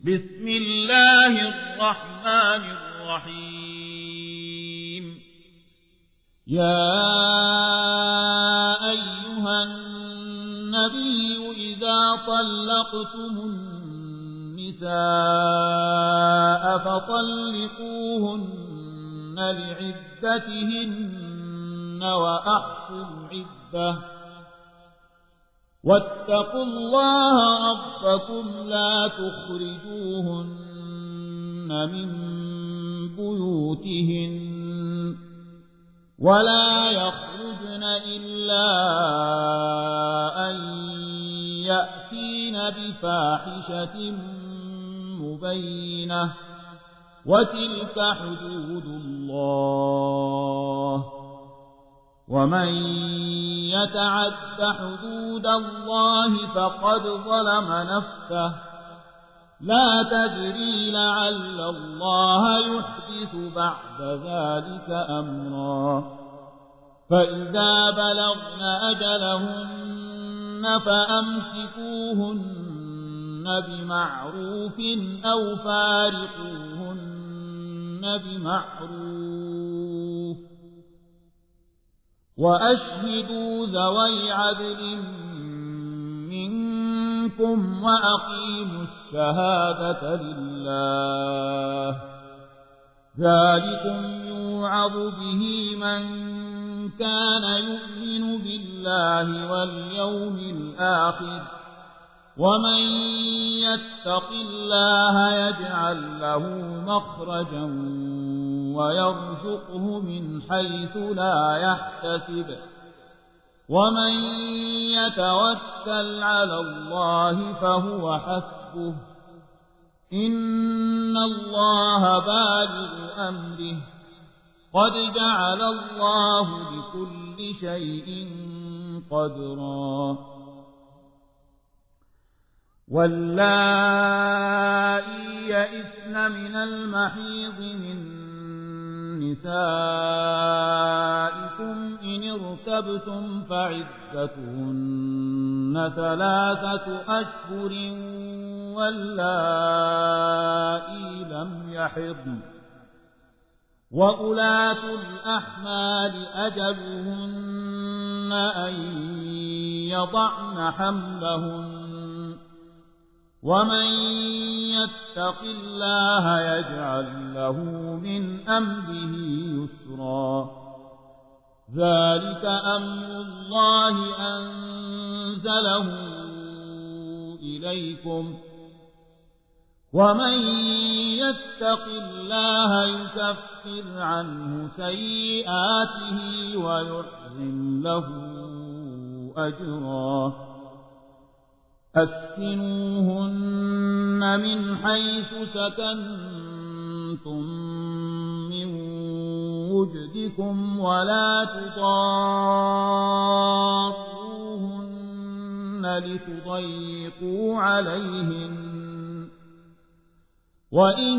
بسم الله الرحمن الرحيم. يا أيها النبي إذا طلقتم النساء فطلقوهن لعدتهن وأحصوا العدة واتقوا الله ربكم لا تخرجوهن من بيوتهن ولا يخرجن إلا أن يأتين بفاحشة مبينة وتلك حدود الله ومن يتعد حدود الله فقد ظلم نفسه لا تدري لعل الله يحدث بعد ذلك أمرا فإذا بلغن أجلهن فأمسكوهن بمعروف أو فارقوهن بمعروف وأشهدوا ذوي عدل منكم وأقيموا الشهادة لله ذلكم يوعظ به من كان يؤمن بالله واليوم الآخر ومن يتق الله يجعل له مخرجا ويرزقه من حيث لا يحتسب ومن يتوكل على الله فهو حسبه إن الله بالغ أمره قد جعل الله لكل شيء قدرا واللائي يئسن من المحيض من نسائكم إن ارتبتم فعدتهن 3 أشهر واللائي لم يحضن وأولاة الأحمال أجلهن أن يضعن حملهن ومن يتق الله يجعل له من أمره يسرا ذلك أمر الله أنزله إليكم ومن يتق الله يكفر عنه سيئاته ويعظم له أجرا أسكنوهن من حيث سكنتم من وجدكم ولا تضاروهن لتضيقوا عليهن وإن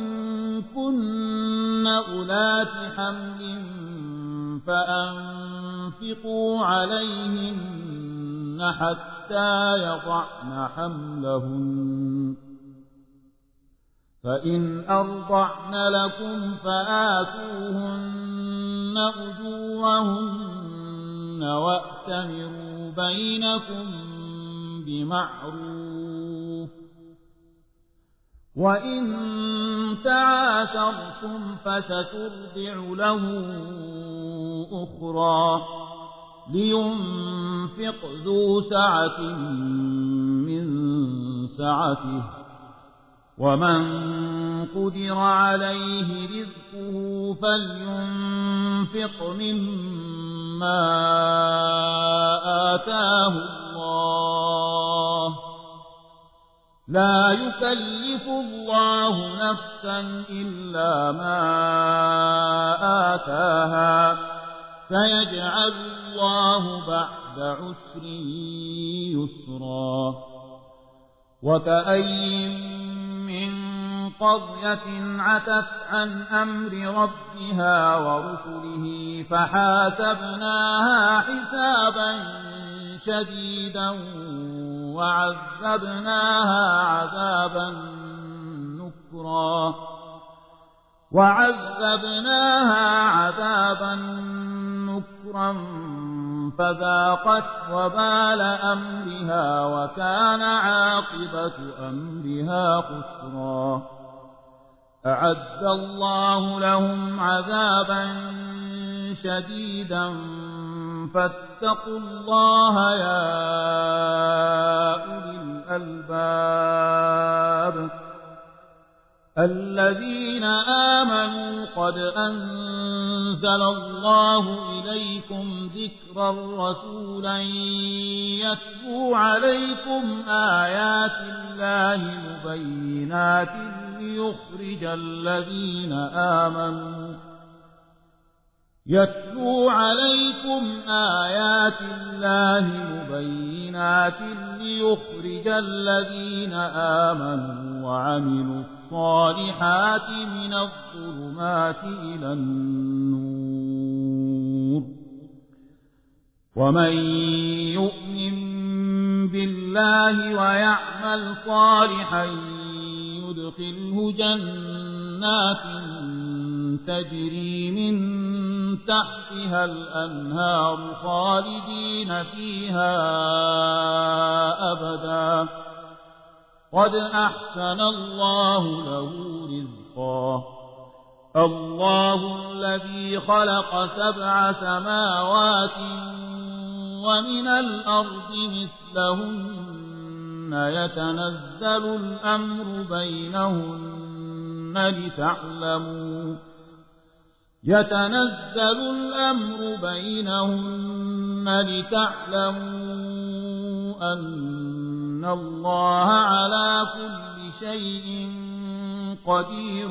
كن أولات حمل فأنفقوا عليهن حتى يضعن حملهن فإن أرضعن لكم فآتوهن أجورهن وأتمروا بينكم بمعروف وإن تعاسرتم فسترضع له أخرى لينفق ذو سعة من سعته ومن قدر عليه رزقه فلينفق مما آتاه الله لا يكلف الله نفسا إلا ما آتاها سيجعل الله بعد عسر يسرا وكأي من قرية عتت عن أمر ربها ورسله فحاسبناها حسابا شديدا وعذبناها عذابا وعذبناها عذابا نكرا فذاقت وبال أمرها وكان عاقبة أمرها خسرا أعد الله لهم عذابا شديدا فاتقوا الله يا أولي الألباب الذين آمنوا قد أنزل الله إليكم ذكرا رسولا يتلو عليكم آيات الله مبينات ليخرج الذين آمنوا يتلو عليكم آيات الله مبينات ليخرج الذين آمنوا وعملوا الصالحات من الظلمات إلى النور ومن يؤمن بالله ويعمل صالحا يدخله جنات تجري من تحتها الأنهار خالدين فيها أبدا قد أحسن الله له رزقا الله الذي خلق 7 سماوات ومن الأرض مثلهن يتنزل الأمر بينهن لتعلموا أن الله على كل شيء قدير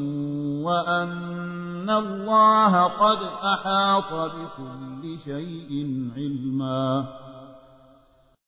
وأن الله قد أحاط بكل شيء علما